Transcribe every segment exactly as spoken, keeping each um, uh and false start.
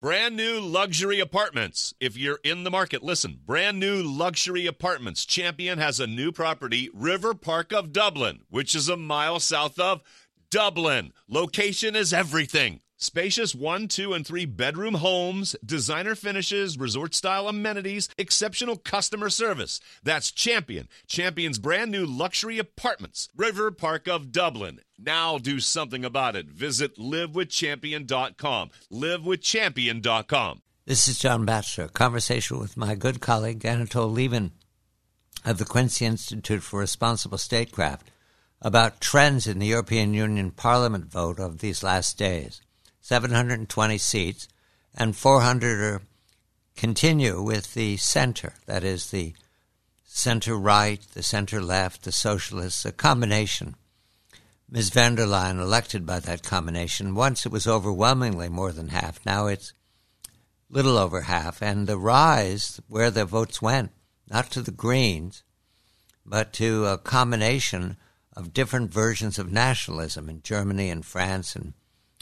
Brand new luxury apartments. If you're in the market, listen. Brand new luxury apartments. Champion has a new property, River Park of Dublin, which is a mile south of Dublin. Location is everything. Spacious one, two, and three bedroom homes, designer finishes, resort-style amenities, exceptional customer service. That's Champion. Champion's brand new luxury apartments, River Park of Dublin. Now do something about it. Visit live with champion dot com. live with champion dot com. This is John Batchelor. Conversation with my good colleague Anatol Lieven of the Quincy Institute for Responsible Statecraft about trends in the European Union Parliament vote of these last days. seven hundred twenty seats, and four hundred are continue with the center, that is the center-right, the center-left, the socialists, a combination. Miz van der Leyen elected by that combination. Once it was overwhelmingly more than half. Now it's little over half. And the rise, where the votes went, not to the Greens, but to a combination of different versions of nationalism in Germany and France and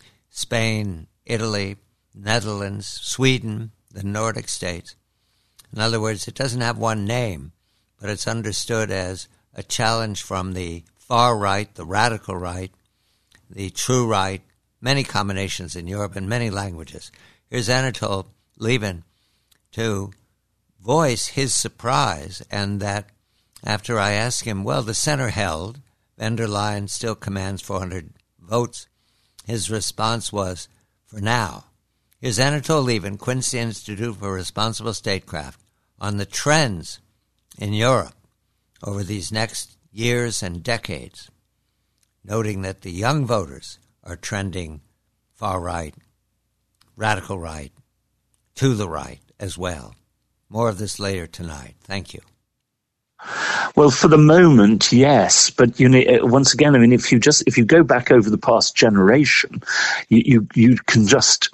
Spain, Italy, Netherlands, Sweden, the Nordic states. In other words, it doesn't have one name, but it's understood as a challenge from the far right, the radical right, the true right, many combinations in Europe in many languages. Here's Anatol Lieven to voice his surprise, and that after I asked him, well, the center held, van der Leyen still commands four hundred votes. His response was, for now. Here's Anatol Lieven, Quincy Institute for Responsible Statecraft, on the trends in Europe over these next years and decades, noting that the young voters are trending far right, radical right, to the right as well. More of this later tonight. Thank you. Well, for the moment, yes. But, you know, once again, I mean, if you just if you go back over the past generation, you, you, you can just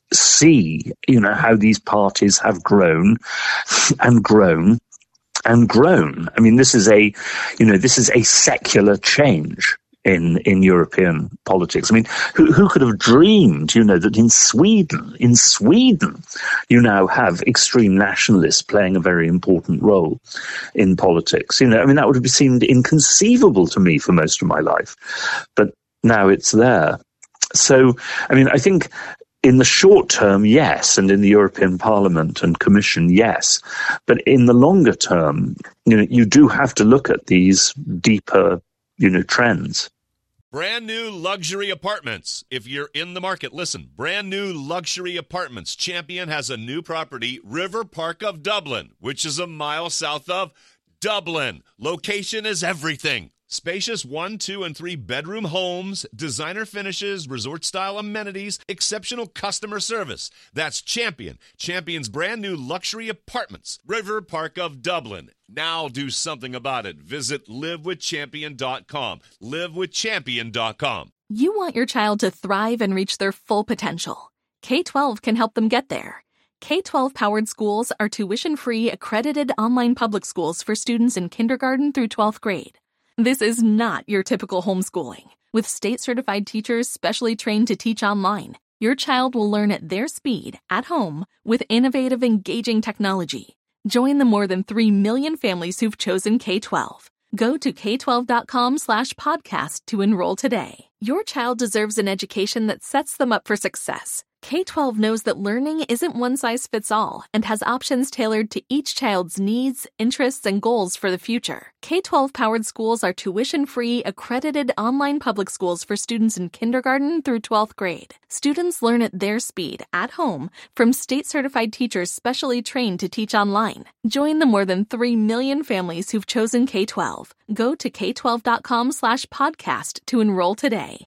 see, you know, how these parties have grown and grown and grown. I mean, this is a, you know, this is a secular change in, in European politics. I mean, who, who could have dreamed, you know, that in Sweden, in Sweden, you now have extreme nationalists playing a very important role in politics. You know, I mean, that would have seemed inconceivable to me for most of my life, but now it's there. So, I mean, I think in the short term, yes, and in the European Parliament and Commission, yes, but in the longer term, you know, you do have to look at these deeper, you know, trends. Brand new luxury apartments. If you're in the market, listen. Brand new luxury apartments. Champion has a new property, River Park of Dublin, which is a mile south of Dublin. Location is everything. Spacious one, two, and three bedroom homes, designer finishes, resort-style amenities, exceptional customer service. That's Champion. Champion's brand new luxury apartments, River Park of Dublin. Now do something about it. Visit live with champion dot com. live with champion dot com. You want your child to thrive and reach their full potential. K twelve can help them get there. K twelve-powered schools are tuition-free, accredited online public schools for students in kindergarten through twelfth grade. This is not your typical homeschooling. With state-certified teachers specially trained to teach online, your child will learn at their speed, at home, with innovative, engaging technology. Join the more than three million families who've chosen K twelve. Go to k twelve dot com slash podcast to enroll today. Your child deserves an education that sets them up for success. K twelve knows that learning isn't one size fits all and has options tailored to each child's needs, interests, and goals for the future. K twelve-powered schools are tuition-free, accredited online public schools for students in kindergarten through twelfth grade. Students learn at their speed, at home, from state-certified teachers specially trained to teach online. Join the more than three million families who've chosen K twelve. Go to k twelve dot com slash podcast to enroll today.